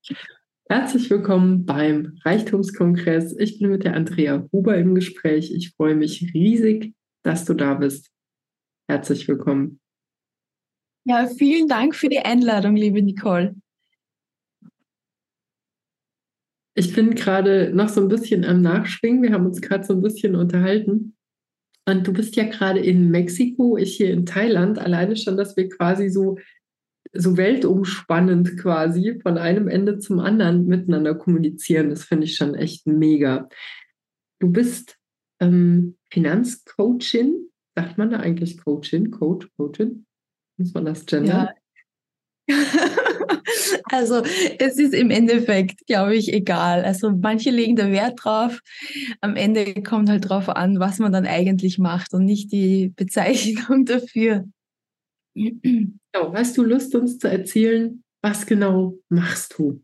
Herzlich willkommen beim Reichtumskongress. Ich bin mit der Andrea Huber im Gespräch. Ich freue mich riesig, dass du da bist. Herzlich willkommen. Ja, vielen Dank für die Einladung, liebe Nicole. Ich bin gerade noch so ein bisschen am Nachschwingen. Wir haben uns gerade so ein bisschen unterhalten. Und du bist ja gerade in Mexiko, ich hier in Thailand. Alleine schon, dass wir quasi so weltumspannend quasi von einem Ende zum anderen miteinander kommunizieren. Das finde ich schon echt mega. Du bist Finanzcoachin. Sagt man da eigentlich Coachin? Coachin? Muss man das gendern? Ja, also es ist im Endeffekt, glaube ich, egal. Also manche legen da Wert drauf. Am Ende kommt halt drauf an, was man dann eigentlich macht und nicht die Bezeichnung dafür. Genau. Hast du Lust, uns zu erzählen, was genau machst du?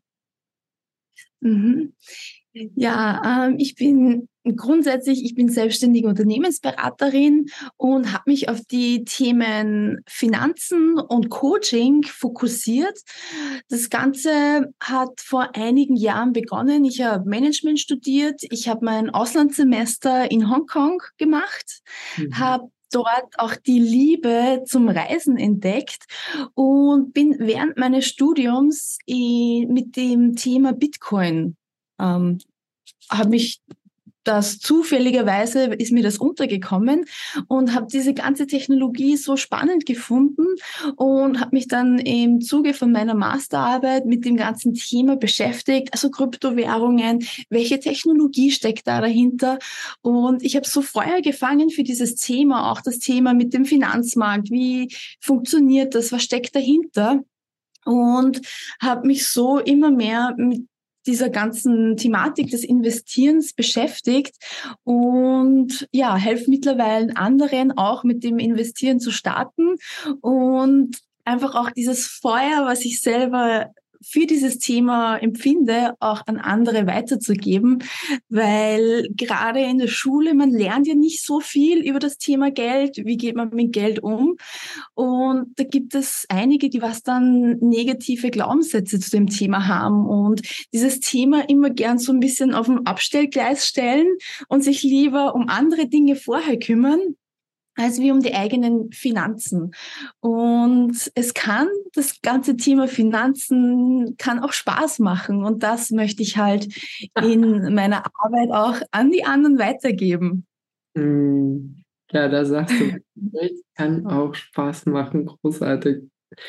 Mhm. Ja, ich bin selbstständige Unternehmensberaterin und habe mich auf die Themen Finanzen und Coaching fokussiert. Das Ganze hat vor einigen Jahren begonnen. Ich habe Management studiert. Ich habe mein Auslandssemester in Hongkong gemacht, Mhm. habe dort auch die Liebe zum Reisen entdeckt und bin während meines Studiums mit dem Thema Bitcoin ähm, habe mich das zufälligerweise ist mir das untergekommen und habe diese ganze Technologie so spannend gefunden und habe mich dann im Zuge von meiner Masterarbeit mit dem ganzen Thema beschäftigt, also Kryptowährungen, welche Technologie steckt da dahinter, und ich habe so Feuer gefangen für dieses Thema, auch das Thema mit dem Finanzmarkt, wie funktioniert das, was steckt dahinter, und habe mich so immer mehr mit dieser ganzen Thematik des Investierens beschäftigt und ja, helfe mittlerweile anderen auch mit dem Investieren zu starten und einfach auch dieses Feuer, was ich selber für dieses Thema empfinde, auch an andere weiterzugeben, weil gerade in der Schule, man lernt ja nicht so viel über das Thema Geld, wie geht man mit Geld um, und da gibt es einige, die was dann negative Glaubenssätze zu dem Thema haben und dieses Thema immer gern so ein bisschen auf dem Abstellgleis stellen und sich lieber um andere Dinge vorher kümmern, als wie um die eigenen Finanzen. Und das ganze Thema Finanzen kann auch Spaß machen. Und das möchte ich halt in meiner Arbeit auch an die anderen weitergeben. Mhm. Ja, da sagst du, es kann auch Spaß machen, großartig.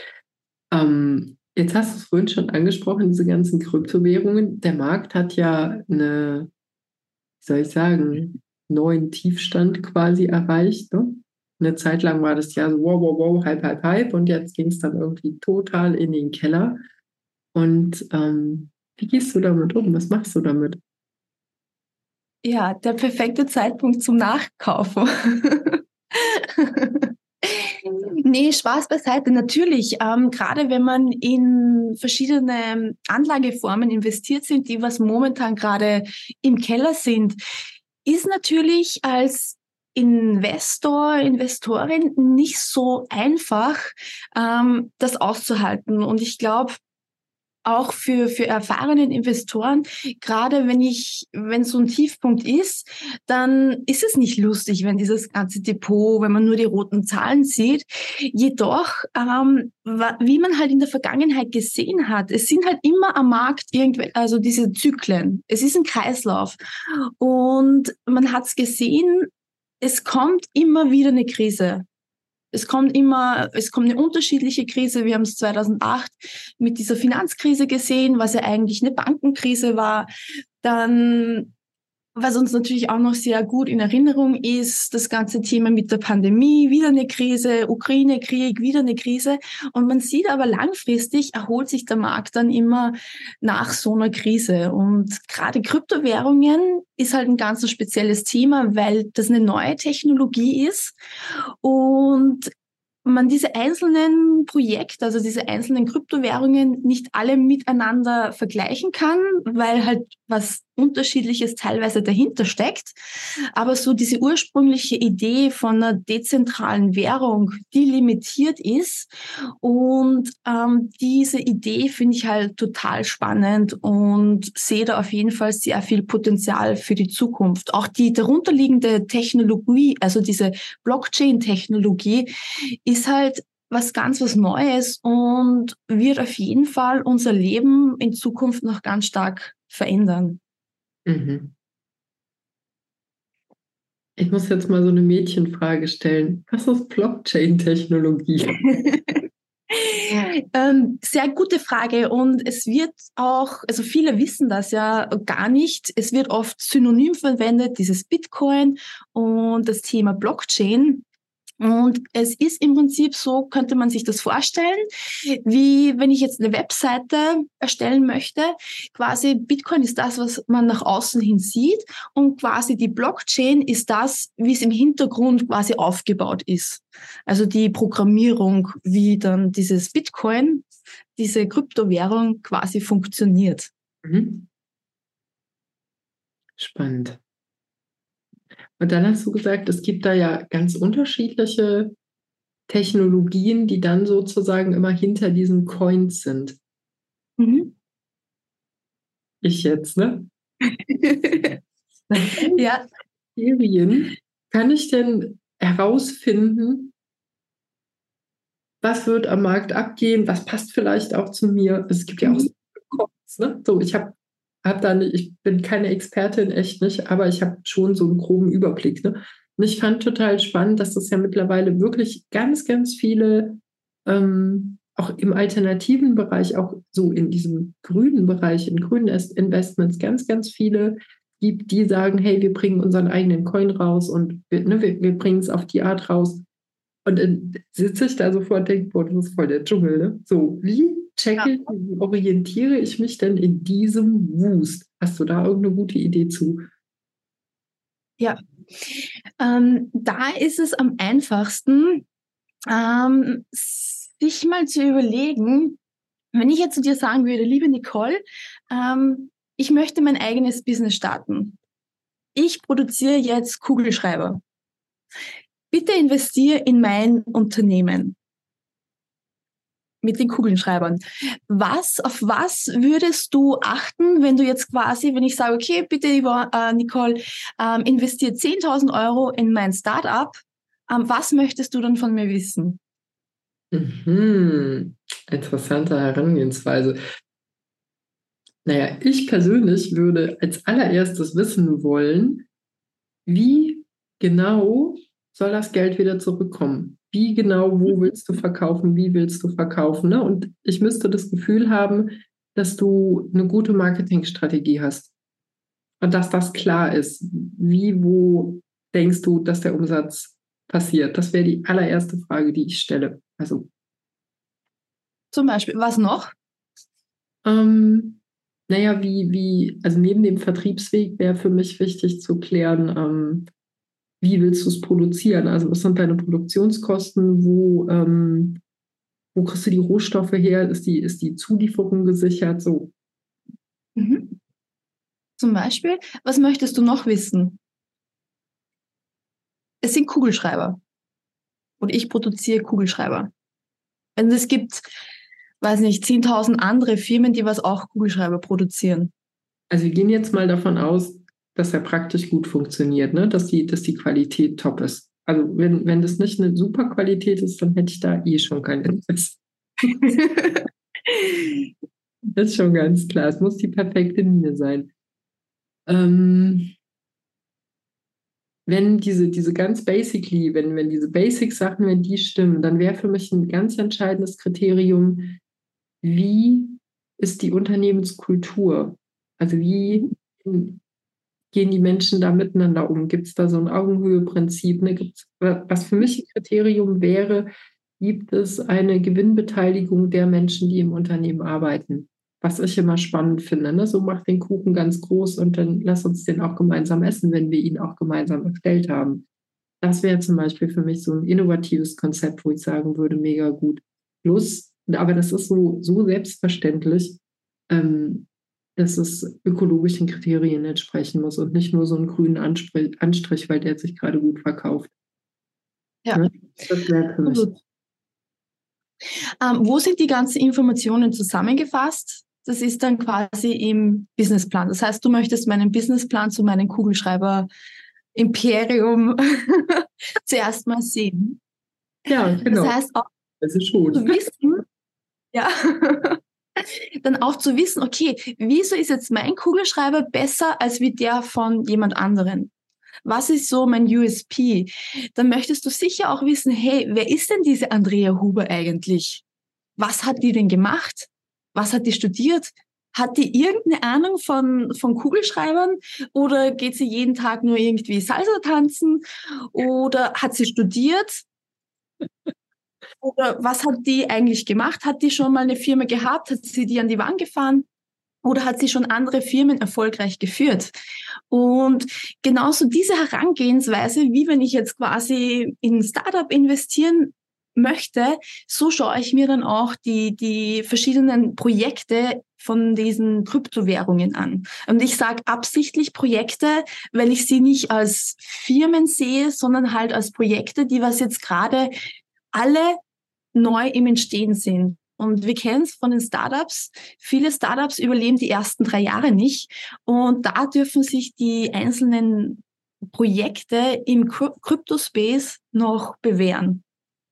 Jetzt hast du es vorhin schon angesprochen, diese ganzen Kryptowährungen. Der Markt hat ja wie soll ich sagen, neuen Tiefstand quasi erreicht. Ne? Eine Zeit lang war das ja so, wow, wow, wow, Hype, Hype, Hype, und jetzt ging es dann irgendwie total in den Keller. Und wie gehst du damit um? Was machst du damit? Ja, der perfekte Zeitpunkt zum Nachkaufen. Nee, Spaß beiseite. Natürlich, gerade wenn man in verschiedene Anlageformen investiert sind, die was momentan gerade im Keller sind, ist natürlich als Investorin nicht so einfach, das auszuhalten. Und ich glaube, auch für erfahrenen Investoren, gerade wenn so ein Tiefpunkt ist, dann ist es nicht lustig, wenn dieses ganze Depot, wenn man nur die roten Zahlen sieht. Jedoch, wie man halt in der Vergangenheit gesehen hat, es sind halt immer am Markt also diese Zyklen. Es ist ein Kreislauf. Und man hat es gesehen, es kommt immer wieder eine Krise. Es kommt eine unterschiedliche Krise. Wir haben es 2008 mit dieser Finanzkrise gesehen, was ja eigentlich eine Bankenkrise war. Dann, was uns natürlich auch noch sehr gut in Erinnerung ist, das ganze Thema mit der Pandemie, wieder eine Krise, Ukraine-Krieg, wieder eine Krise. Und man sieht aber langfristig erholt sich der Markt dann immer nach so einer Krise. Und gerade Kryptowährungen ist halt ein ganz spezielles Thema, weil das eine neue Technologie ist und man diese einzelnen Projekte, also diese einzelnen Kryptowährungen nicht alle miteinander vergleichen kann, weil halt was Unterschiedliches teilweise dahinter steckt. Aber so diese ursprüngliche Idee von einer dezentralen Währung, die limitiert ist. Und diese Idee finde ich halt total spannend und sehe da auf jeden Fall sehr viel Potenzial für die Zukunft. Auch die darunterliegende Technologie, also diese Blockchain-Technologie, ist halt was Neues und wird auf jeden Fall unser Leben in Zukunft noch ganz stark verändern. Mhm. Ich muss jetzt mal so eine Mädchenfrage stellen. Was ist Blockchain-Technologie? Sehr gute Frage und es wird auch, also viele wissen das ja gar nicht, es wird oft synonym verwendet, dieses Bitcoin und das Thema Blockchain. Und es ist im Prinzip so, könnte man sich das vorstellen, wie wenn ich jetzt eine Webseite erstellen möchte. Quasi Bitcoin ist das, was man nach außen hin sieht und quasi die Blockchain ist das, wie es im Hintergrund quasi aufgebaut ist. Also die Programmierung, wie dann dieses Bitcoin, diese Kryptowährung quasi funktioniert. Mhm. Spannend. Und dann hast du gesagt, es gibt da ja ganz unterschiedliche Technologien, die dann sozusagen immer hinter diesen Coins sind. Mhm. Ich jetzt, ne? Ja. Kriterien kann ich denn herausfinden, was wird am Markt abgehen, was passt vielleicht auch zu mir? Es gibt ja auch so Coins, ne? So, hab da nicht, ich bin keine Expertin, echt nicht, aber ich habe schon so einen groben Überblick. Ne? Und ich fand total spannend, dass das ja mittlerweile wirklich ganz, ganz viele, auch im alternativen Bereich, auch so in diesem grünen Bereich, in grünen Investments, ganz, ganz viele gibt, die sagen, hey, wir bringen unseren eigenen Coin raus und wir bringen es auf die Art raus. Und dann sitze ich da sofort und denke, boah, das ist voll der Dschungel, ne? So, wie wie orientiere ich mich denn in diesem Wust? Hast du da irgendeine gute Idee zu? Ja, da ist es am einfachsten, sich mal zu überlegen, wenn ich jetzt zu dir sagen würde, liebe Nicole, ich möchte mein eigenes Business starten. Ich produziere jetzt Kugelschreiber. Bitte investiere in mein Unternehmen mit den Kugelschreibern. Auf was würdest du achten, wenn du jetzt quasi, wenn ich sage, okay, bitte, Nicole, investiere 10.000 Euro in mein Startup, was möchtest du dann von mir wissen? Mhm. Interessante Herangehensweise. Naja, ich persönlich würde als allererstes wissen wollen, wie genau soll das Geld wieder zurückkommen? Wie genau, wo willst du verkaufen? Wie willst du verkaufen? Ne? Und ich müsste das Gefühl haben, dass du eine gute Marketingstrategie hast und dass das klar ist. Wie, wo denkst du, dass der Umsatz passiert? Das wäre die allererste Frage, die ich stelle. Also, Zum Beispiel, was noch? ähm, naja, also neben dem Vertriebsweg wäre für mich wichtig zu klären, wie willst du es produzieren? Also was sind deine Produktionskosten? Wo kriegst du die Rohstoffe her? Ist die Zulieferung gesichert? So. Mhm. Zum Beispiel, was möchtest du noch wissen? Es sind Kugelschreiber und ich produziere Kugelschreiber. Und es gibt, weiß nicht, 10.000 andere Firmen, die was auch Kugelschreiber produzieren. Also wir gehen jetzt mal davon aus, dass er praktisch gut funktioniert, ne? Dass die Qualität top ist. Also wenn das nicht eine super Qualität ist, dann hätte ich da eh schon kein Interesse. Das ist schon ganz klar. Es muss die perfekte Linie sein. Ähm, wenn diese ganz basically, wenn diese Basic-Sachen, wenn die stimmen, dann wäre für mich ein ganz entscheidendes Kriterium, wie ist die Unternehmenskultur? Also wie gehen die Menschen da miteinander um? Gibt es da so ein Augenhöhe-Prinzip? Ne? Was für mich ein Kriterium wäre, gibt es eine Gewinnbeteiligung der Menschen, die im Unternehmen arbeiten? Was ich immer spannend finde. Ne? So macht den Kuchen ganz groß und dann lass uns den auch gemeinsam essen, wenn wir ihn auch gemeinsam erstellt haben. Das wäre zum Beispiel für mich so ein innovatives Konzept, wo ich sagen würde, mega gut. Plus, aber das ist so selbstverständlich, ähm, dass es ökologischen Kriterien entsprechen muss und nicht nur so einen grünen Anstrich, weil der sich gerade gut verkauft. Ja, Ne? Das wäre für mich. absolut. Wo sind die ganzen Informationen zusammengefasst? Das ist dann quasi im Businessplan. Das heißt, du möchtest meinen Businessplan zu meinem Kugelschreiber-Imperium zuerst mal sehen. Ja, Das genau. heißt auch Also zu schon. wissen, ja, dann auch zu wissen, okay, wieso ist jetzt mein Kugelschreiber besser als wie der von jemand anderen? Was ist so mein USP? Dann möchtest du sicher auch wissen, hey, wer ist denn diese Andrea Huber eigentlich? Was hat die denn gemacht? Was hat die studiert? Hat die irgendeine Ahnung von Kugelschreibern oder geht sie jeden Tag nur irgendwie Salsa tanzen oder hat sie studiert? Oder was hat die eigentlich gemacht? Hat die schon mal eine Firma gehabt? Hat sie die an die Wand gefahren? Oder hat sie schon andere Firmen erfolgreich geführt? Und genauso diese Herangehensweise, wie wenn ich jetzt quasi in ein Startup investieren möchte, so schaue ich mir dann auch die verschiedenen Projekte von diesen Kryptowährungen an. Und ich sage absichtlich Projekte, weil ich sie nicht als Firmen sehe, sondern halt als Projekte, die was jetzt gerade alle neu im Entstehen sind. Und wir kennen es von den Startups. Viele Startups überleben die ersten 3 Jahre nicht. Und da dürfen sich die einzelnen Projekte im Crypto-Space noch bewähren.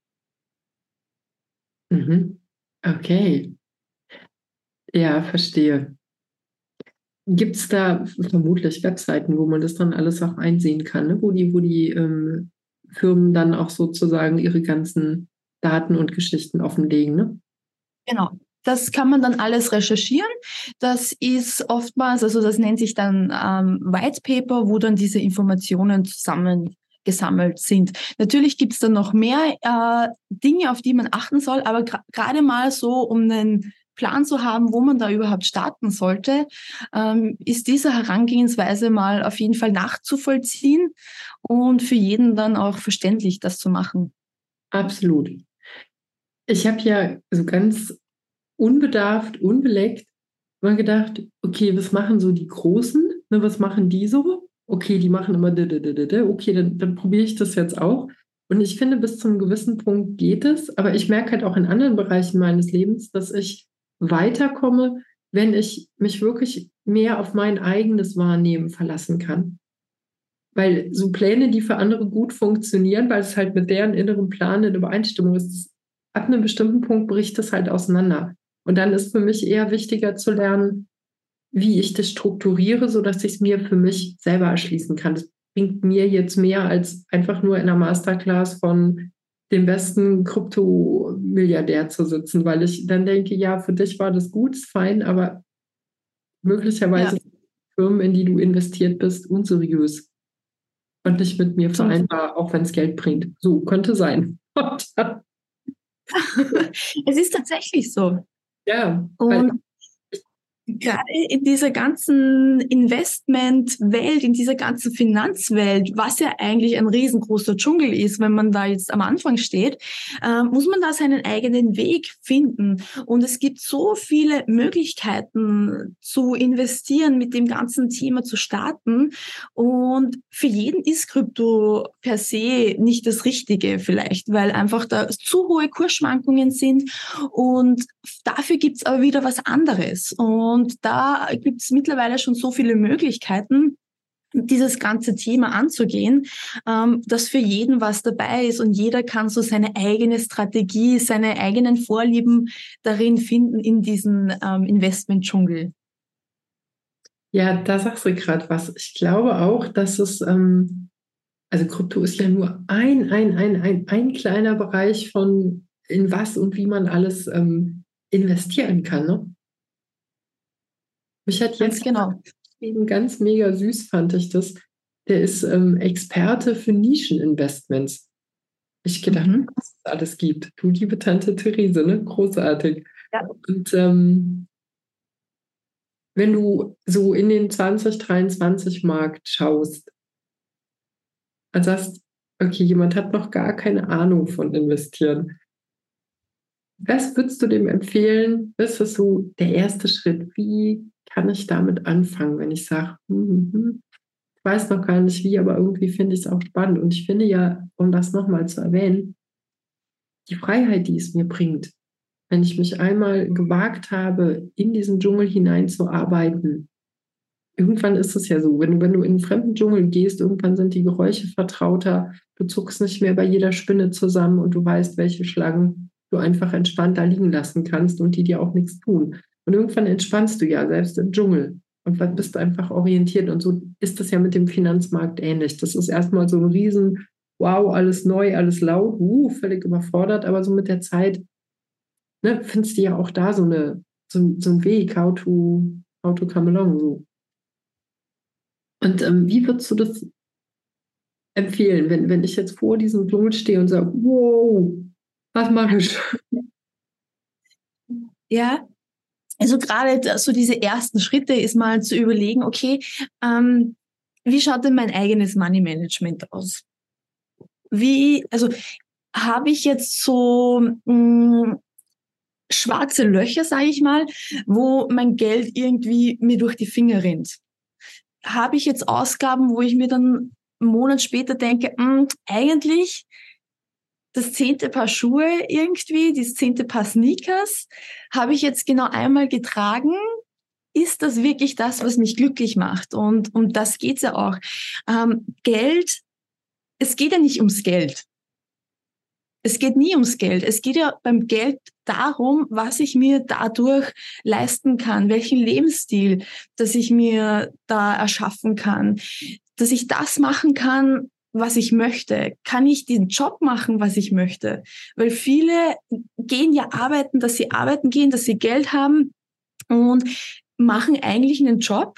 Mhm. Okay, ja, verstehe. Gibt es da vermutlich Webseiten, wo man das dann alles auch einsehen kann, ne? Wo die Firmen dann auch sozusagen ihre ganzen Daten und Geschichten offenlegen, ne? Genau. Das kann man dann alles recherchieren. Das ist oftmals, also das nennt sich dann White Paper, wo dann diese Informationen zusammengesammelt sind. Natürlich gibt es dann noch mehr Dinge, auf die man achten soll, aber gerade mal so, um einen Plan zu haben, wo man da überhaupt starten sollte, ist diese Herangehensweise mal auf jeden Fall nachzuvollziehen und für jeden dann auch verständlich, das zu machen. Absolut. Ich habe ja so ganz unbedarft, unbeleckt mal gedacht, okay, was machen so die Großen? Ne, was machen die so? Okay, die machen immer okay, dann probiere ich das jetzt auch. Und ich finde, bis zu einem gewissen Punkt geht es, aber ich merke halt auch in anderen Bereichen meines Lebens, dass ich weiterkomme, wenn ich mich wirklich mehr auf mein eigenes Wahrnehmen verlassen kann. Weil so Pläne, die für andere gut funktionieren, weil es halt mit deren inneren Plan in Übereinstimmung ist, ab einem bestimmten Punkt bricht es halt auseinander. Und dann ist für mich eher wichtiger zu lernen, wie ich das strukturiere, sodass ich es mir für mich selber erschließen kann. Das bringt mir jetzt mehr als einfach nur in einer Masterclass von dem besten Krypto-Milliardär zu sitzen, weil ich dann denke, ja, für dich war das gut, ist fein, aber möglicherweise Ja, sind Firmen, in die du investiert bist, unseriös und nicht mit mir zum vereinbar, auch wenn es Geld bringt. So könnte sein. Es ist tatsächlich so. Ja, weil Und gerade in dieser ganzen Investmentwelt, in dieser ganzen Finanzwelt, was ja eigentlich ein riesengroßer Dschungel ist, wenn man da jetzt am Anfang steht, muss man da seinen eigenen Weg finden. Und es gibt so viele Möglichkeiten zu investieren, mit dem ganzen Thema zu starten. Und für jeden ist Krypto per se nicht das Richtige vielleicht, weil einfach da zu hohe Kursschwankungen sind und dafür gibt's aber wieder was anderes. Und da gibt's mittlerweile schon so viele Möglichkeiten, dieses ganze Thema anzugehen, dass für jeden was dabei ist und jeder kann so seine eigene Strategie, seine eigenen Vorlieben darin finden in diesen Investment-Dschungel. ja, da sagst du gerade was. Ich glaube auch, dass also Krypto ist ja nur ein kleiner Bereich von in was und wie man alles investieren kann. Ne? Mich hat Ganz jetzt genau. eben ganz mega süß, fand ich das. Der ist Experte für Nischeninvestments. Ich gedacht, Mhm. was es alles gibt. Du, liebe Tante Therese, ne? Großartig. Ja. Und wenn du so in den 2023 Markt schaust, also hast, okay, jemand hat noch gar keine Ahnung von Investieren. Was würdest du dem empfehlen? Was ist so der erste Schritt? Wie kann ich damit anfangen, wenn ich sage, ich weiß noch gar nicht wie, aber irgendwie finde ich es auch spannend. Und ich finde ja, um das nochmal zu erwähnen, die Freiheit, die es mir bringt, wenn ich mich einmal gewagt habe, in diesen Dschungel hineinzuarbeiten. Irgendwann ist es ja so, wenn du in einen fremden Dschungel gehst, irgendwann sind die Geräusche vertrauter, du zuckst nicht mehr bei jeder Spinne zusammen und du weißt, welche Schlangen du einfach entspannt da liegen lassen kannst und die dir auch nichts tun. Und irgendwann entspannst du ja selbst im Dschungel und dann bist du einfach orientiert. Und so ist das ja mit dem Finanzmarkt ähnlich. Das ist erstmal so ein Riesen, wow, alles neu, alles laut, völlig überfordert, aber so mit der Zeit, ne, findest du ja auch da so einen Weg, how to come along. So. Und wie würdest du das empfehlen, wenn ich jetzt vor diesem Dschungel stehe und sage, wow, was mache ich? Ja, also gerade so diese ersten Schritte ist mal zu überlegen, okay, wie schaut denn mein eigenes Money Management aus? Also habe ich jetzt so schwarze Löcher, sage ich mal, wo mein Geld irgendwie mir durch die Finger rinnt? Habe ich jetzt Ausgaben, wo ich mir dann einen Monat später denke, eigentlich das 10. Paar Schuhe irgendwie, das 10. Paar Sneakers, habe ich jetzt genau einmal getragen. Ist das wirklich das, was mich glücklich macht? Und um das geht's ja auch. Geld, es geht ja nicht ums Geld. Es geht nie ums Geld. Es geht ja beim Geld darum, was ich mir dadurch leisten kann, welchen Lebensstil, dass ich mir da erschaffen kann, dass ich das machen kann, was ich möchte. Kann ich den Job machen, was ich möchte? Weil viele gehen ja arbeiten, dass sie arbeiten gehen, dass sie Geld haben und machen eigentlich einen Job,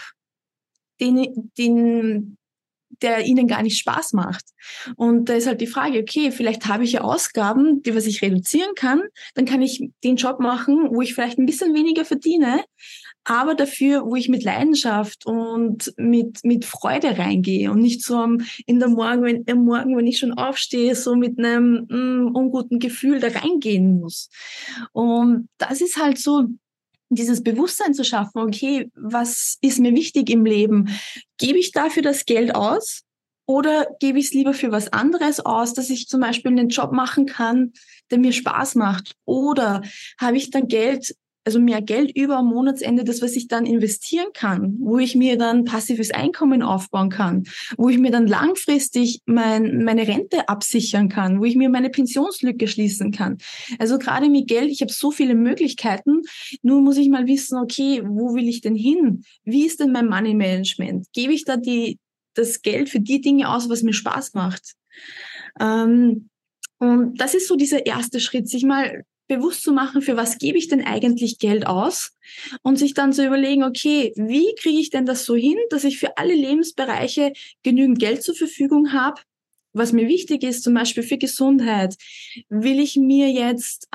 den der ihnen gar nicht Spaß macht. Und da ist halt die Frage, okay, vielleicht habe ich ja Ausgaben, die was ich reduzieren kann, dann kann ich den Job machen, wo ich vielleicht ein bisschen weniger verdiene, aber dafür, wo ich mit Leidenschaft und mit Freude reingehe und nicht so am Morgen, wenn ich schon aufstehe, so mit einem unguten Gefühl da reingehen muss. Und das ist halt so, dieses Bewusstsein zu schaffen, okay, was ist mir wichtig im Leben? Gebe ich dafür das Geld aus oder gebe ich es lieber für was anderes aus, dass ich zum Beispiel einen Job machen kann, der mir Spaß macht? Oder habe ich dann Geld, also mehr Geld über am Monatsende, das, was ich dann investieren kann, wo ich mir dann passives Einkommen aufbauen kann, wo ich mir dann langfristig meine Rente absichern kann, wo ich mir meine Pensionslücke schließen kann. Also gerade mit Geld, ich habe so viele Möglichkeiten, nur muss ich mal wissen, okay, wo will ich denn hin? Wie ist denn mein Money Management? Gebe ich da das Geld für die Dinge aus, was mir Spaß macht? Und das ist so dieser erste Schritt, sich mal bewusst zu machen, für was gebe ich denn eigentlich Geld aus und sich dann zu überlegen, okay, wie kriege ich denn das so hin, dass ich für alle Lebensbereiche genügend Geld zur Verfügung habe, was mir wichtig ist, zum Beispiel für Gesundheit. Will ich mir jetzt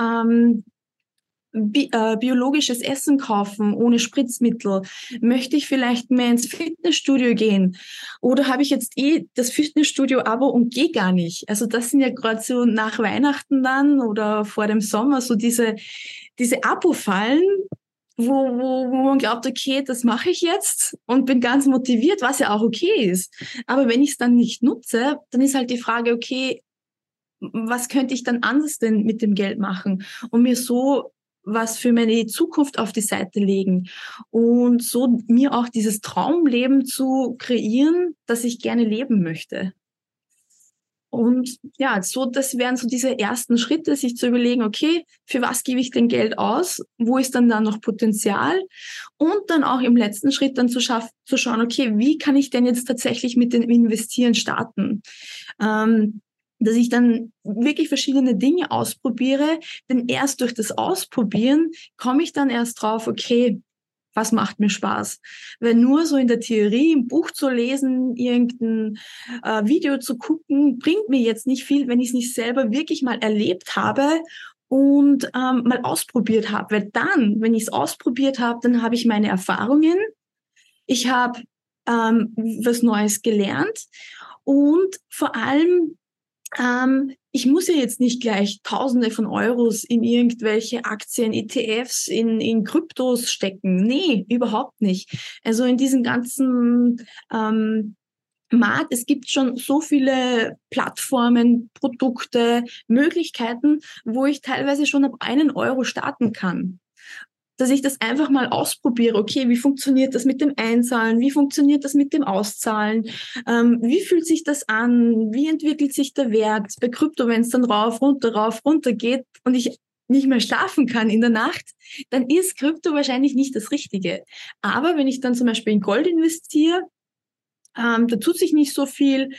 biologisches Essen kaufen, ohne Spritzmittel? Möchte ich vielleicht mehr ins Fitnessstudio gehen? Oder habe ich jetzt das Fitnessstudio-Abo und gehe gar nicht? Also das sind ja gerade so nach Weihnachten dann oder vor dem Sommer so diese Abo-Fallen, wo man glaubt, okay, das mache ich jetzt und bin ganz motiviert, was ja auch okay ist. Aber wenn ich es dann nicht nutze, dann ist halt die Frage, okay, was könnte ich dann anders denn mit dem Geld machen und mir so was für meine Zukunft auf die Seite legen und so mir auch dieses Traumleben zu kreieren, das ich gerne leben möchte. Und ja, so, das wären so diese ersten Schritte, sich zu überlegen, okay, für was gebe ich denn Geld aus? Wo ist dann da noch Potenzial? Und dann auch im letzten Schritt dann zu schauen, okay, wie kann ich denn jetzt tatsächlich mit dem Investieren starten? Dass ich dann wirklich verschiedene Dinge ausprobiere, denn erst durch das Ausprobieren komme ich dann erst drauf, okay, was macht mir Spaß? Weil nur so in der Theorie, ein Buch zu lesen, irgendein Video zu gucken, bringt mir jetzt nicht viel, wenn ich es nicht selber wirklich mal erlebt habe und mal ausprobiert habe. Weil dann, wenn ich es ausprobiert habe, dann habe ich meine Erfahrungen, ich habe was Neues gelernt und vor allem Ich muss ja jetzt nicht gleich Tausende von Euros in irgendwelche Aktien, ETFs, in Kryptos stecken. Nee, überhaupt nicht. Also in diesen ganzen Markt, es gibt schon so viele Plattformen, Produkte, Möglichkeiten, wo ich teilweise schon ab 1 Euro starten kann. Dass ich das einfach mal ausprobiere. Okay, wie funktioniert das mit dem Einzahlen? Wie funktioniert das mit dem Auszahlen? Wie fühlt sich das an? Wie entwickelt sich der Wert? Bei Krypto, wenn es dann rauf, runter geht und ich nicht mehr schlafen kann in der Nacht, dann ist Krypto wahrscheinlich nicht das Richtige. Aber wenn ich dann zum Beispiel in Gold investiere, da tut sich nicht so viel,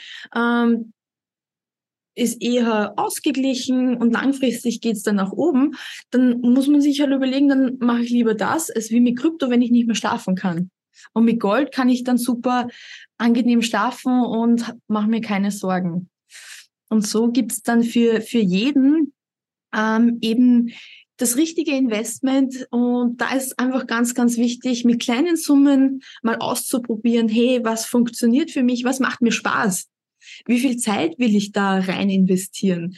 ist eher ausgeglichen und langfristig geht's dann nach oben, dann muss man sich halt überlegen, dann mache ich lieber das, als wie mit Krypto, wenn ich nicht mehr schlafen kann. Und mit Gold kann ich dann super angenehm schlafen und mache mir keine Sorgen. Und so gibt's dann für jeden eben das richtige Investment. Und da ist einfach ganz, ganz wichtig, mit kleinen Summen mal auszuprobieren, hey, was funktioniert für mich, was macht mir Spaß? Wie viel Zeit will ich da rein investieren?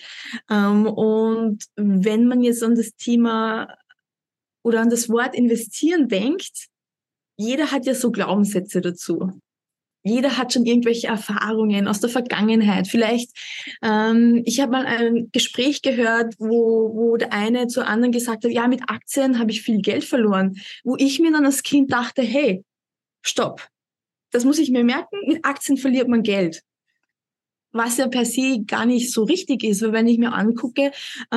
Und wenn man jetzt an das Thema oder an das Wort investieren denkt, jeder hat ja so Glaubenssätze dazu. Jeder hat schon irgendwelche Erfahrungen aus der Vergangenheit. Vielleicht, ich habe mal ein Gespräch gehört, wo der eine zur anderen gesagt hat, ja, mit Aktien habe ich viel Geld verloren. Wo ich mir dann als Kind dachte, hey, stopp, das muss ich mir merken, mit Aktien verliert man Geld. Was ja per se gar nicht so richtig ist, weil wenn ich mir angucke,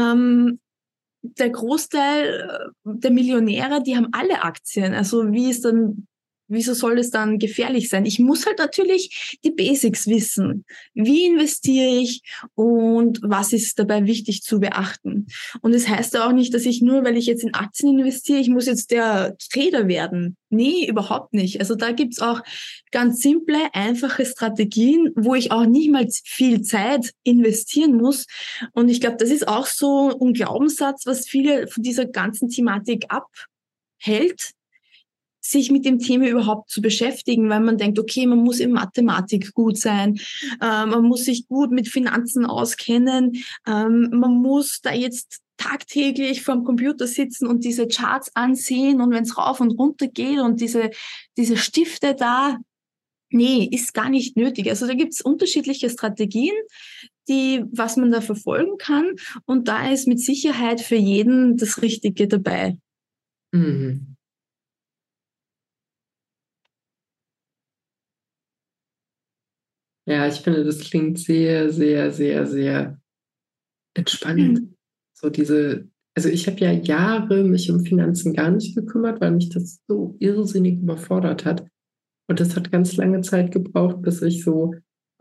der Großteil der Millionäre, die haben alle Aktien. Also wieso soll es dann gefährlich sein? Ich muss halt natürlich die Basics wissen. Wie investiere ich und was ist dabei wichtig zu beachten? Und es heißt ja auch nicht, dass ich nur, weil ich jetzt in Aktien investiere, ich muss jetzt der Trader werden. Nee, überhaupt nicht. Also da gibt's auch ganz simple, einfache Strategien, wo ich auch nicht mal viel Zeit investieren muss. Und ich glaube, das ist auch so ein Glaubenssatz, was viele von dieser ganzen Thematik abhält, sich mit dem Thema überhaupt zu beschäftigen, weil man denkt, okay, man muss in Mathematik gut sein, man muss sich gut mit Finanzen auskennen, man muss da jetzt tagtäglich vorm Computer sitzen und diese Charts ansehen und wenn es rauf und runter geht und diese Stifte da, nee, ist gar nicht nötig. Also da gibt's unterschiedliche Strategien, was man da verfolgen kann und da ist mit Sicherheit für jeden das Richtige dabei. Mhm. Ja, ich finde, das klingt sehr, sehr, sehr, sehr entspannend. So also ich habe ja Jahre mich um Finanzen gar nicht gekümmert, weil mich das so irrsinnig überfordert hat. Und das hat ganz lange Zeit gebraucht, bis ich so,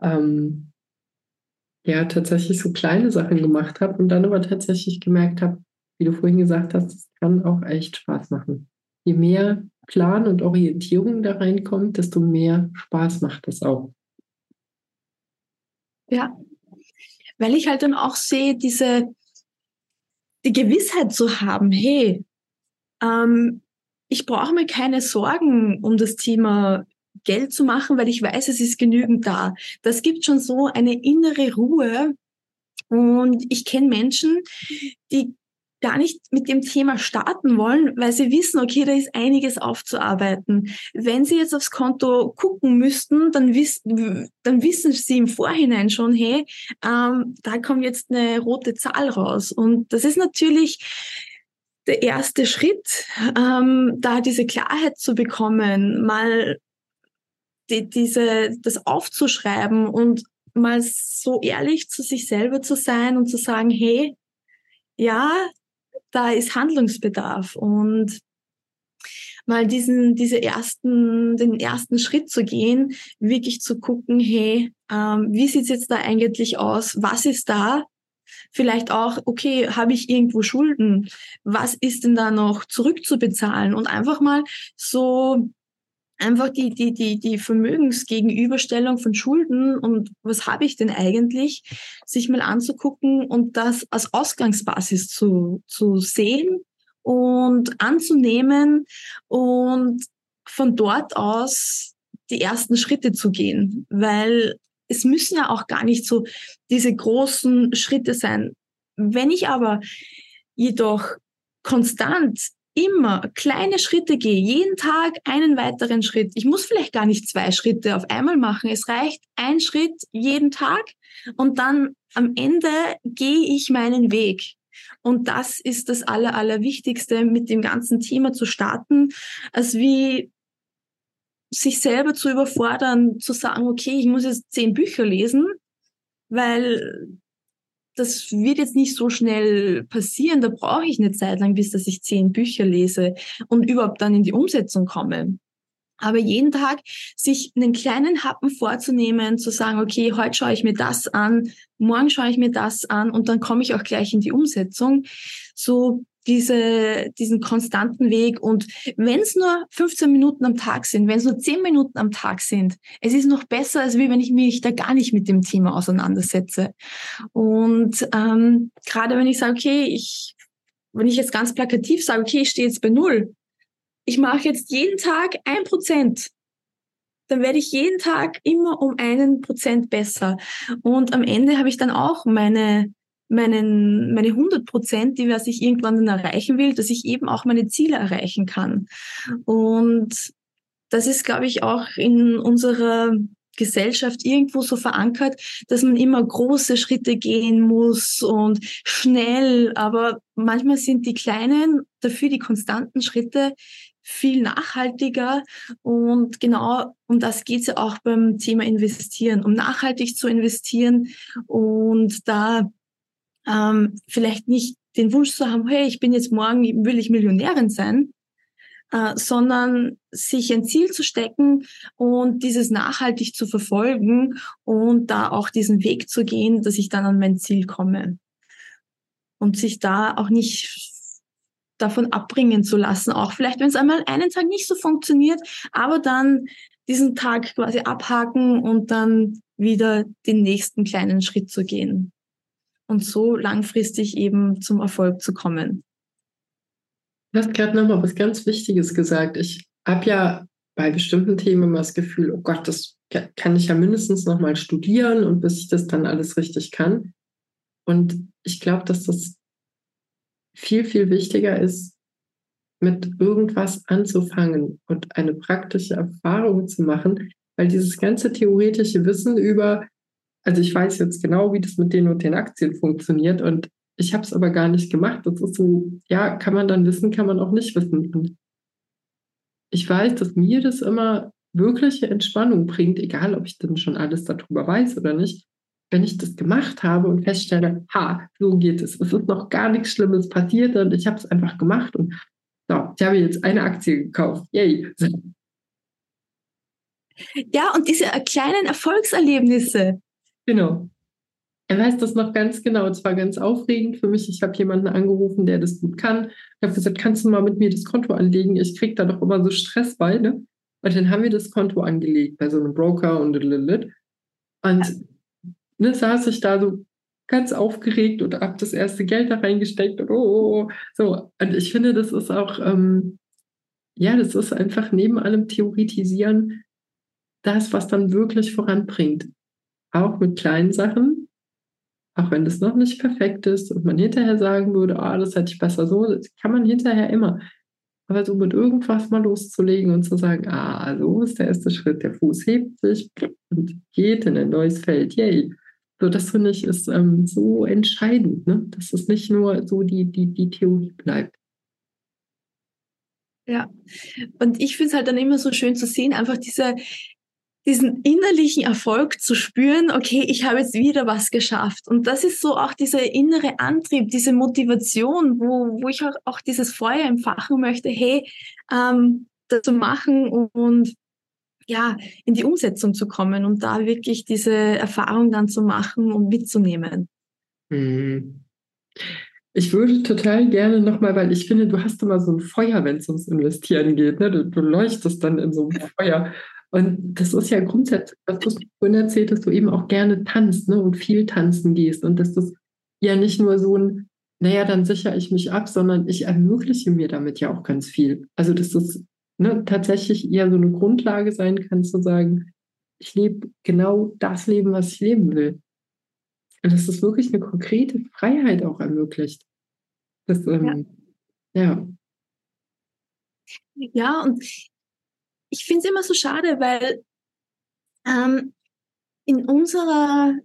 ja, tatsächlich so kleine Sachen gemacht habe und dann aber tatsächlich gemerkt habe, wie du vorhin gesagt hast, es kann auch echt Spaß machen. Je mehr Plan und Orientierung da reinkommt, desto mehr Spaß macht es auch. Ja, weil ich halt dann auch sehe, die Gewissheit zu haben, hey, ähm, ich brauche mir keine Sorgen um das Thema Geld zu machen, weil ich weiß, es ist genügend da. Das gibt schon so eine innere Ruhe. Und ich kenne Menschen, die gar nicht mit dem Thema starten wollen, weil sie wissen, okay, da ist einiges aufzuarbeiten. Wenn sie jetzt aufs Konto gucken müssten, dann wissen sie im Vorhinein schon, hey, da kommt jetzt eine rote Zahl raus. Und das ist natürlich der erste Schritt, da diese Klarheit zu bekommen, mal das aufzuschreiben und mal so ehrlich zu sich selber zu sein und zu sagen, hey, ja, da ist Handlungsbedarf und mal den ersten Schritt zu gehen, wirklich zu gucken, hey, wie sieht's jetzt da eigentlich aus? Was ist da? Vielleicht auch, okay, habe ich irgendwo Schulden? Was ist denn da noch zurückzubezahlen? Und einfach mal so einfach die Vermögensgegenüberstellung von Schulden und was habe ich denn eigentlich, sich mal anzugucken und das als Ausgangsbasis zu sehen und anzunehmen und von dort aus die ersten Schritte zu gehen, weil es müssen ja auch gar nicht so diese großen Schritte sein. Wenn ich aber jedoch konstant immer kleine Schritte gehe, jeden Tag einen weiteren Schritt. Ich muss vielleicht gar nicht 2 Schritte auf einmal machen. Es reicht ein Schritt jeden Tag und dann am Ende gehe ich meinen Weg. Und das ist das Allerwichtigste, mit dem ganzen Thema zu starten, als wie sich selber zu überfordern, zu sagen, okay, ich muss jetzt 10 Bücher lesen, weil das wird jetzt nicht so schnell passieren. Da brauche ich eine Zeit lang, bis dass ich 10 Bücher lese und überhaupt dann in die Umsetzung komme. Aber jeden Tag sich einen kleinen Happen vorzunehmen, zu sagen, okay, heute schaue ich mir das an, morgen schaue ich mir das an und dann komme ich auch gleich in die Umsetzung. So diesen konstanten Weg. Und wenn es nur 15 Minuten am Tag sind, wenn es nur 10 Minuten am Tag sind, es ist noch besser, als wie wenn ich mich da gar nicht mit dem Thema auseinandersetze. Und gerade wenn ich sage, okay, wenn ich jetzt ganz plakativ sage, okay, ich stehe jetzt bei 0, ich mache jetzt jeden Tag 1%, dann werde ich jeden Tag immer um 1% besser. Und am Ende habe ich dann auch meine 100%, die was ich irgendwann dann erreichen will, dass ich eben auch meine Ziele erreichen kann. Und das ist, glaube ich, auch in unserer Gesellschaft irgendwo so verankert, dass man immer große Schritte gehen muss und schnell, aber manchmal sind die kleinen, dafür die konstanten Schritte viel nachhaltiger und genau um das geht es ja auch beim Thema Investieren, um nachhaltig zu investieren und da vielleicht nicht den Wunsch zu haben, hey, ich bin jetzt morgen, will ich Millionärin sein, sondern sich ein Ziel zu stecken und dieses nachhaltig zu verfolgen und da auch diesen Weg zu gehen, dass ich dann an mein Ziel komme. Und sich da auch nicht davon abbringen zu lassen, auch vielleicht, wenn es einmal einen Tag nicht so funktioniert, aber dann diesen Tag quasi abhaken und dann wieder den nächsten kleinen Schritt zu gehen und so langfristig eben zum Erfolg zu kommen. Du hast gerade nochmal was ganz Wichtiges gesagt. Ich habe ja bei bestimmten Themen immer das Gefühl, oh Gott, das kann ich ja mindestens nochmal studieren und bis ich das dann alles richtig kann. Und ich glaube, dass das viel, viel wichtiger ist, mit irgendwas anzufangen und eine praktische Erfahrung zu machen, weil dieses ganze theoretische Wissen über, also ich weiß jetzt genau, wie das mit den und den Aktien funktioniert und ich habe es aber gar nicht gemacht. Das ist so, ja, kann man dann wissen, kann man auch nicht wissen. Und ich weiß, dass mir das immer wirkliche Entspannung bringt, egal ob ich dann schon alles darüber weiß oder nicht, wenn ich das gemacht habe und feststelle, ha, so geht es. Es ist noch gar nichts Schlimmes passiert und ich habe es einfach gemacht und so, ich habe jetzt eine Aktie gekauft. Yay. Ja, und diese kleinen Erfolgserlebnisse. Genau. Er weiß das noch ganz genau. Es war ganz aufregend für mich. Ich habe jemanden angerufen, der das gut kann. Ich habe gesagt, kannst du mal mit mir das Konto anlegen? Ich kriege da doch immer so Stress bei, ne? Und dann haben wir das Konto angelegt bei so einem Broker und ne, saß ich da so ganz aufgeregt und habe das erste Geld da reingesteckt und so. Und ich finde, das ist auch, ja, das ist einfach neben allem Theoretisieren das, was dann wirklich voranbringt. Auch mit kleinen Sachen, auch wenn das noch nicht perfekt ist und man hinterher sagen würde, das hätte ich besser so, das kann man hinterher immer. Aber so mit irgendwas mal loszulegen und zu sagen, so ist der erste Schritt, der Fuß hebt sich und geht in ein neues Feld, yay. So, das finde ich ist so entscheidend, ne? Dass es nicht nur so die Theorie bleibt. Ja, und ich finde es halt dann immer so schön zu sehen, einfach diesen innerlichen Erfolg zu spüren, okay, ich habe jetzt wieder was geschafft. Und das ist so auch dieser innere Antrieb, diese Motivation, wo ich auch dieses Feuer entfachen möchte, hey, das zu machen und ja, in die Umsetzung zu kommen und da wirklich diese Erfahrung dann zu machen und mitzunehmen. Mhm. Ich würde total gerne nochmal, weil ich finde, du hast immer so ein Feuer, wenn es ums Investieren geht. Ne? Du leuchtest dann in so einem Feuer. Und das ist ja grundsätzlich, was du vorhin erzählt hast, du eben auch gerne tanzt, ne? Und viel tanzen gehst. Und dass das ja nicht nur so ein, naja, dann sichere ich mich ab, sondern ich ermögliche mir damit ja auch ganz viel. Also dass das, ne, tatsächlich eher so eine Grundlage sein kann, zu sagen, ich lebe genau das Leben, was ich leben will. Und dass es wirklich eine konkrete Freiheit auch ermöglicht. Das, Ja. ja. Ja, und ich finde es immer so schade, weil ähm, in unserer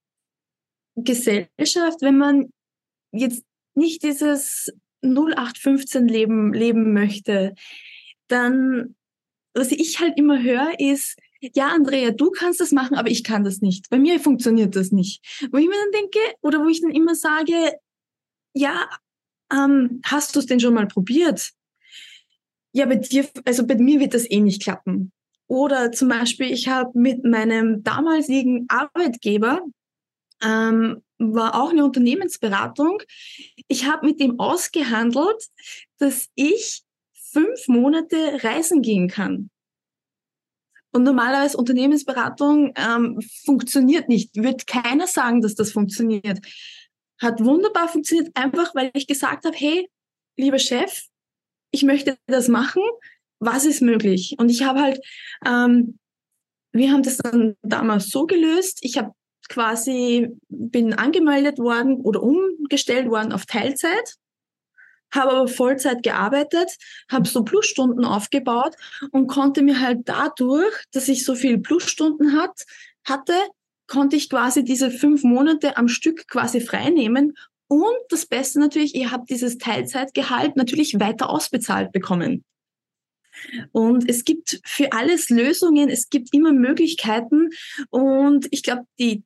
Gesellschaft, wenn man jetzt nicht dieses 0815 leben möchte, dann, was ich halt immer höre, ist, ja, Andrea, du kannst das machen, aber ich kann das nicht. Bei mir funktioniert das nicht. Wo ich mir dann denke, oder wo ich dann immer sage, ja, hast du es denn schon mal probiert? Ja, bei dir, also bei mir wird das eh nicht klappen. Oder zum Beispiel, ich habe mit meinem damaligen Arbeitgeber, war auch eine Unternehmensberatung. Ich habe mit dem ausgehandelt, dass ich 5 Monate reisen gehen kann. Und normalerweise Unternehmensberatung funktioniert nicht. Wird keiner sagen, dass das funktioniert. Hat wunderbar funktioniert, einfach weil ich gesagt habe, hey, lieber Chef, ich möchte das machen. Was ist möglich? Und ich habe halt, wir haben das dann damals so gelöst. Ich habe quasi, bin angemeldet worden oder umgestellt worden auf Teilzeit, habe aber Vollzeit gearbeitet, habe so Plusstunden aufgebaut und konnte mir halt dadurch, dass ich so viel Plusstunden hatte, konnte ich quasi diese 5 Monate am Stück quasi frei nehmen. Und das Beste natürlich, ihr habt dieses Teilzeitgehalt natürlich weiter ausbezahlt bekommen. Und es gibt für alles Lösungen, es gibt immer Möglichkeiten. Und ich glaube,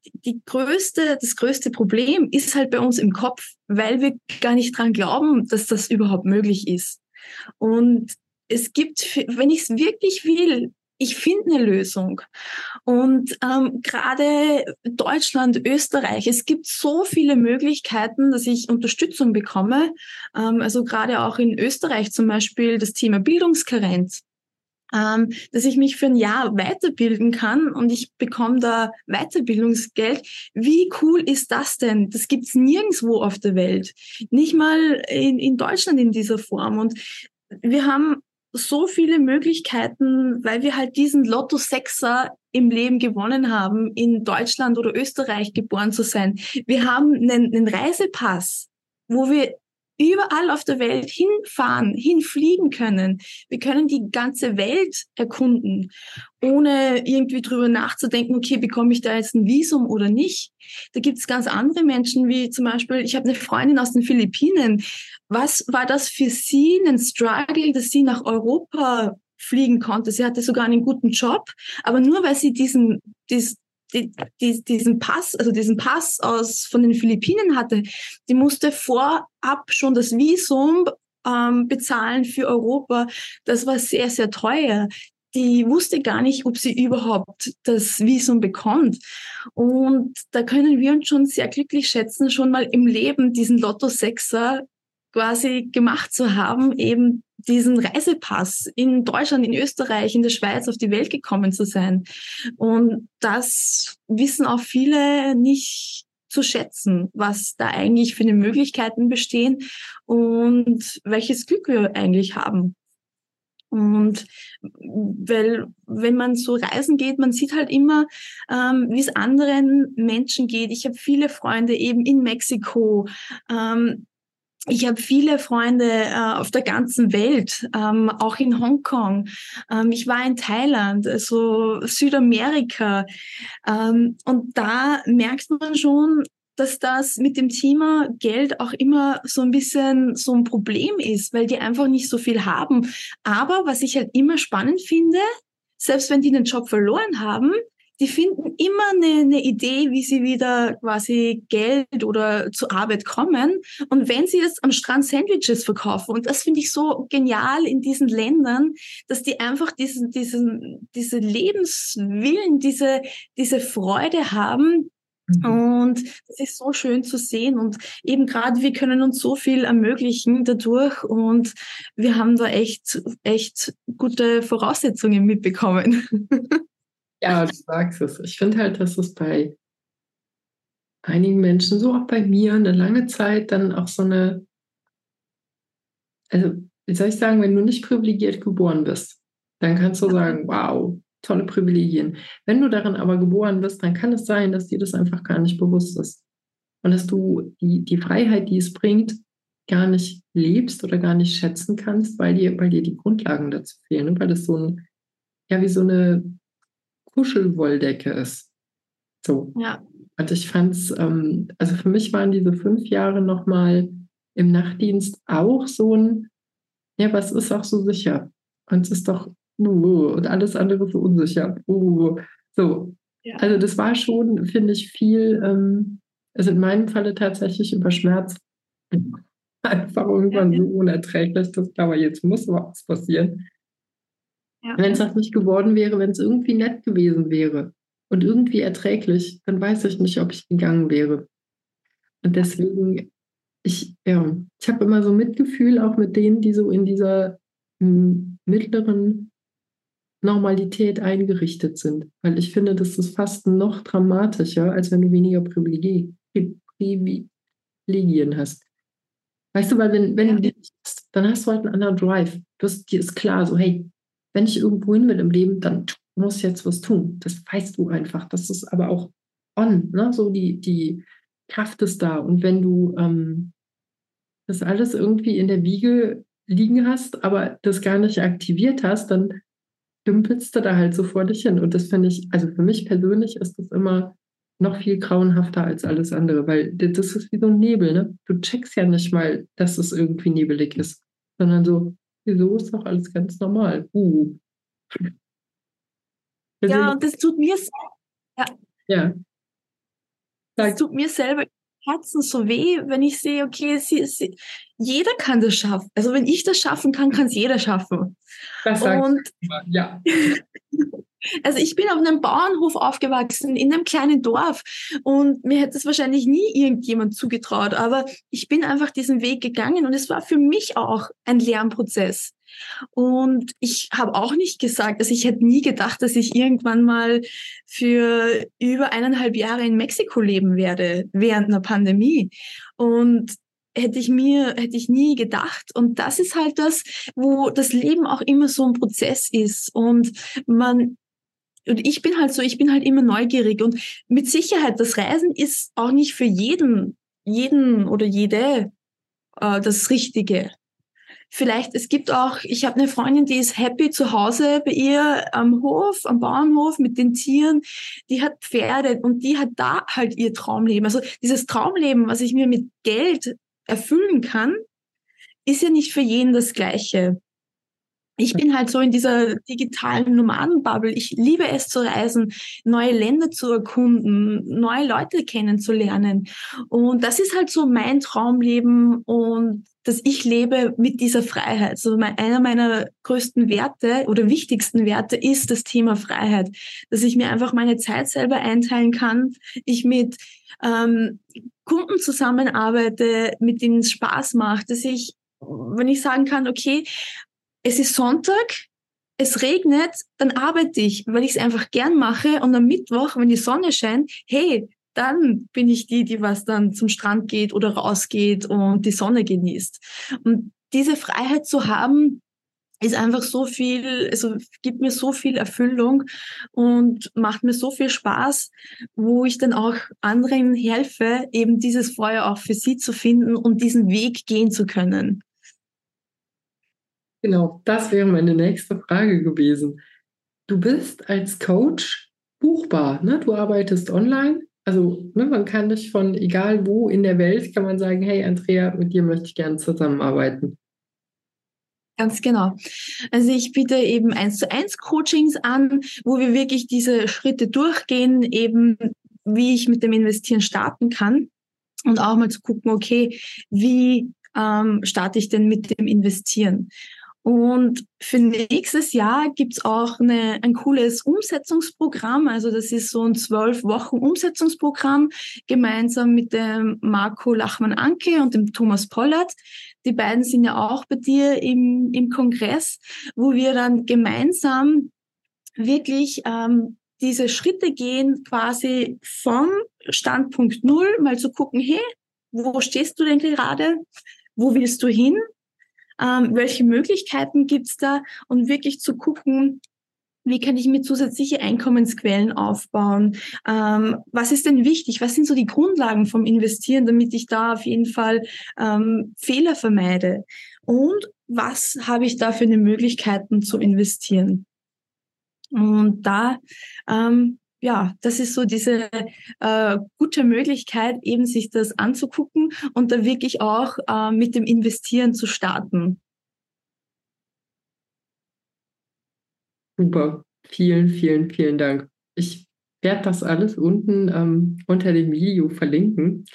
das größte Problem ist halt bei uns im Kopf, weil wir gar nicht dran glauben, dass das überhaupt möglich ist. Und es gibt, wenn ich es wirklich will, ich finde eine Lösung. Und gerade Deutschland, Österreich, es gibt so viele Möglichkeiten, dass ich Unterstützung bekomme. Also gerade auch in Österreich zum Beispiel das Thema Bildungskarenz, dass ich mich für ein Jahr weiterbilden kann und ich bekomme da Weiterbildungsgeld. Wie cool ist das denn? Das gibt's nirgendwo auf der Welt. Nicht mal in Deutschland in dieser Form. Und wir haben so viele Möglichkeiten, weil wir halt diesen Lotto-Sechser im Leben gewonnen haben, in Deutschland oder Österreich geboren zu sein. Wir haben einen Reisepass, wo wir überall auf der Welt hinfahren, hinfliegen können. Wir können die ganze Welt erkunden, ohne irgendwie drüber nachzudenken, okay, bekomme ich da jetzt ein Visum oder nicht? Da gibt es ganz andere Menschen, wie zum Beispiel, ich habe eine Freundin aus den Philippinen. Was war das für sie ein Struggle, dass sie nach Europa fliegen konnte? Sie hatte sogar einen guten Job, aber nur weil sie diesen Pass, also diesen Pass von den Philippinen hatte, die musste vorab schon das Visum bezahlen für Europa. Das war sehr, sehr teuer. Die wusste gar nicht, ob sie überhaupt das Visum bekommt. Und da können wir uns schon sehr glücklich schätzen, schon mal im Leben diesen Lotto-Sechser quasi gemacht zu haben, eben diesen Reisepass in Deutschland, in Österreich, in der Schweiz auf die Welt gekommen zu sein. Und das wissen auch viele nicht zu schätzen, was da eigentlich für eine Möglichkeiten bestehen und welches Glück wir eigentlich haben. Und weil, wenn man so reisen geht, man sieht halt immer, wie es anderen Menschen geht. Ich habe viele Freunde eben in Mexiko. Ich habe viele Freunde auf der ganzen Welt, auch in Hongkong. Ich war in Thailand, also Südamerika. Und da merkt man schon, dass das mit dem Thema Geld auch immer so ein bisschen so ein Problem ist, weil die einfach nicht so viel haben. Aber was ich halt immer spannend finde, selbst wenn die den Job verloren haben, die finden immer eine Idee, wie sie wieder quasi Geld oder zur Arbeit kommen. Und wenn sie jetzt am Strand Sandwiches verkaufen, und das finde ich so genial in diesen Ländern, dass die einfach diese Lebenswillen, diese Freude haben. Und das ist so schön zu sehen. Und eben gerade, wir können uns so viel ermöglichen dadurch. Und wir haben da echt gute Voraussetzungen mitbekommen. Ja, du sagst es. Ich finde halt, dass es bei einigen Menschen, so auch bei mir, eine lange Zeit dann auch so eine, also wie soll ich sagen, wenn du nicht privilegiert geboren bist, dann kannst du sagen, wow, tolle Privilegien. Wenn du darin aber geboren bist, dann kann es sein, dass dir das einfach gar nicht bewusst ist. Und dass du die Freiheit, die es bringt, gar nicht lebst oder gar nicht schätzen kannst, weil dir die Grundlagen dazu fehlen, ne? Weil das so ein, ja, wie so eine Kuschelwolldecke ist. So. Ja, Und ich fand's, also für mich waren diese 5 Jahre nochmal im Nachtdienst auch so ein, ja, was ist auch so sicher? Und es ist doch, und alles andere so unsicher. So. ja, Also das war schon, finde ich, viel, also in meinem Falle tatsächlich über Schmerz. Einfach ja, irgendwann ja, so unerträglich, dass klar war, jetzt muss was passieren. ja. Wenn es das nicht geworden wäre, wenn es irgendwie nett gewesen wäre und irgendwie erträglich, dann weiß ich nicht, ob ich gegangen wäre. Und deswegen, ich habe immer so Mitgefühl auch mit denen, die so in dieser mittleren Normalität eingerichtet sind. Weil ich finde, das ist fast noch dramatischer, als wenn du weniger Privilegien hast. Weißt du, weil wenn Ja. du die nicht hast, dann hast du halt einen anderen Drive. Dir ist klar, so, hey, wenn ich irgendwo hin will im Leben, dann muss ich jetzt was tun. Das weißt du einfach. Das ist aber auch on, ne? So die Kraft ist da. Und wenn du das alles irgendwie in der Wiege liegen hast, aber das gar nicht aktiviert hast, dann dümpelst du da halt so vor dich hin. Und das finde ich, also für mich persönlich ist das immer noch viel grauenhafter als alles andere, weil das ist wie so ein Nebel, ne? Du checkst ja nicht mal, dass es irgendwie nebelig ist, sondern so, wieso ist doch alles ganz normal? Ja, Deswegen, und das tut mir, ja, ja, das sag, tut mir selber im Herzen so weh, wenn ich sehe, okay, jeder kann das schaffen. Also wenn ich das schaffen kann, kann es jeder schaffen. das sagst Und du immer. Ja, also ich bin auf einem Bauernhof aufgewachsen, in einem kleinen Dorf und mir hätte es wahrscheinlich nie irgendjemand zugetraut, aber ich bin einfach diesen Weg gegangen und es war für mich auch ein Lernprozess. Und ich habe auch nicht gesagt, also ich hätte nie gedacht, dass ich irgendwann mal für über 1,5 Jahre in Mexiko leben werde, während einer Pandemie. Und hätte ich nie gedacht. Und das ist halt das, wo das Leben auch immer so ein Prozess ist. Und ich bin halt so, ich bin halt immer neugierig und mit Sicherheit, das Reisen ist auch nicht für jeden oder jede das Richtige. Vielleicht, es gibt auch, ich habe eine Freundin, die ist happy zu Hause bei ihr am Hof, am Bauernhof mit den Tieren. Die hat Pferde und die hat da halt ihr Traumleben. Also dieses Traumleben, was ich mir mit Geld erfüllen kann, ist ja nicht für jeden das Gleiche. Ich bin halt so in dieser digitalen Nomadenbubble. Ich liebe es zu reisen, neue Länder zu erkunden, neue Leute kennenzulernen. Und das ist halt so mein Traumleben und dass ich lebe mit dieser Freiheit. Also einer meiner größten Werte oder wichtigsten Werte ist das Thema Freiheit, dass ich mir einfach meine Zeit selber einteilen kann, ich mit Kunden zusammenarbeite, mit denen es Spaß macht, dass ich, wenn ich sagen kann, okay, es ist Sonntag, es regnet, dann arbeite ich, weil ich es einfach gern mache. Und am Mittwoch, wenn die Sonne scheint, hey, dann bin ich die was dann zum Strand geht oder rausgeht und die Sonne genießt. Und diese Freiheit zu haben, ist einfach so viel, also gibt mir so viel Erfüllung und macht mir so viel Spaß, wo ich dann auch anderen helfe, eben dieses Feuer auch für sie zu finden und diesen Weg gehen zu können. genau, das wäre meine nächste Frage gewesen. Du bist als Coach buchbar, ne? Du arbeitest online. Also, ne, man kann dich von egal wo in der Welt, kann man sagen, hey Andrea, mit dir möchte ich gerne zusammenarbeiten. Ganz genau. Also ich biete eben 1:1 Coachings an, wo wir wirklich diese Schritte durchgehen, eben wie ich mit dem Investieren starten kann und auch mal zu gucken, okay, wie starte ich denn mit dem Investieren? Und für nächstes Jahr gibt's auch ein cooles Umsetzungsprogramm. Also das ist so ein 12 Wochen Umsetzungsprogramm gemeinsam mit dem Marco Lachmann-Anke und dem Thomas Pollard. Die beiden sind ja auch bei dir im Kongress, wo wir dann gemeinsam wirklich diese Schritte gehen, quasi vom Standpunkt Null, mal zu gucken, hey, wo stehst du denn gerade? Wo willst du hin? Welche Möglichkeiten gibt's da? Und wirklich zu gucken, Wie kann ich mir zusätzliche Einkommensquellen aufbauen? Was ist denn wichtig? Was sind so die Grundlagen vom Investieren, damit ich da auf jeden Fall Fehler vermeide? Und was habe ich da für eine Möglichkeiten zu investieren? Und da, ja, das ist so diese gute Möglichkeit, eben sich das anzugucken und da wirklich auch mit dem Investieren zu starten. Super. Vielen, vielen, vielen Dank. Ich werde das alles unten unter dem Video verlinken.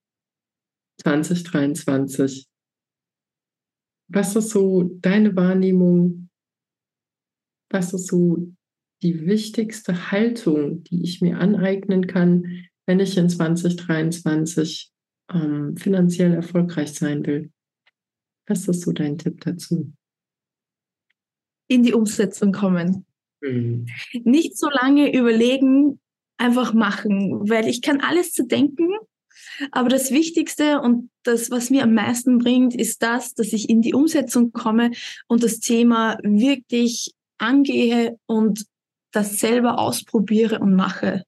2023. Was ist so deine Wahrnehmung? Was ist so die wichtigste Haltung, die ich mir aneignen kann, wenn ich in 2023 finanziell erfolgreich sein will? Was ist so dein Tipp dazu? In die Umsetzung kommen. Mhm. Nicht so lange überlegen, einfach machen, weil ich kann alles zerdenken, aber das Wichtigste und das, was mir am meisten bringt, ist das, dass ich in die Umsetzung komme und das Thema wirklich angehe und das selber ausprobiere und mache.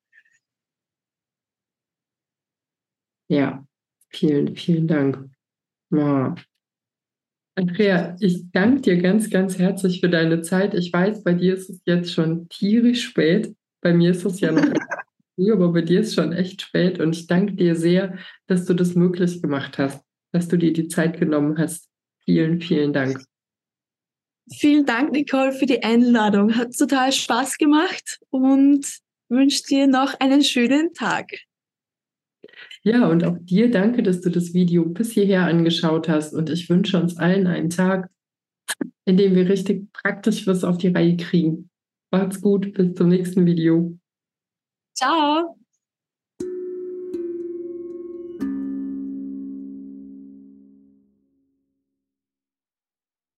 Ja, vielen, vielen Dank. Ja. Andrea, ich danke dir ganz, ganz herzlich für deine Zeit. Ich weiß, bei dir ist es jetzt schon tierisch spät. Bei mir ist es ja noch früh, aber bei dir ist schon echt spät. Und ich danke dir sehr, dass du das möglich gemacht hast, dass du dir die Zeit genommen hast. Vielen, vielen Dank. Vielen Dank, Nicole, für die Einladung. Hat total Spaß gemacht und wünsche dir noch einen schönen Tag. Ja, und auch dir danke, dass du das Video bis hierher angeschaut hast. Und ich wünsche uns allen einen Tag, in dem wir richtig praktisch was auf die Reihe kriegen. Macht's gut, bis zum nächsten Video. Ciao.